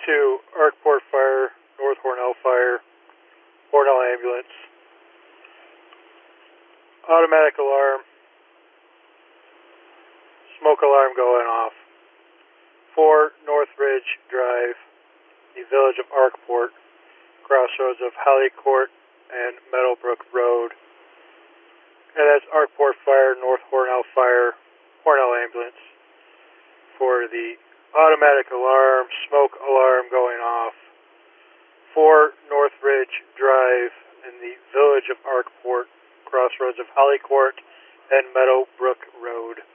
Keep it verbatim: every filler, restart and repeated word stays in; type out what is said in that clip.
to Arkport Fire, North Hornell Fire, Hornell Ambulance. Automatic alarm. Smoke alarm going off. four North Ridge Drive, the village of Arkport, crossroads of Holly Court and Meadowbrook Road. And that's Arkport Fire, North Hornell Fire, Hornell Ambulance for the automatic alarm, smoke alarm going off. four North Ridge Drive in the village of Arkport, crossroads of Holly Court and Meadowbrook Road.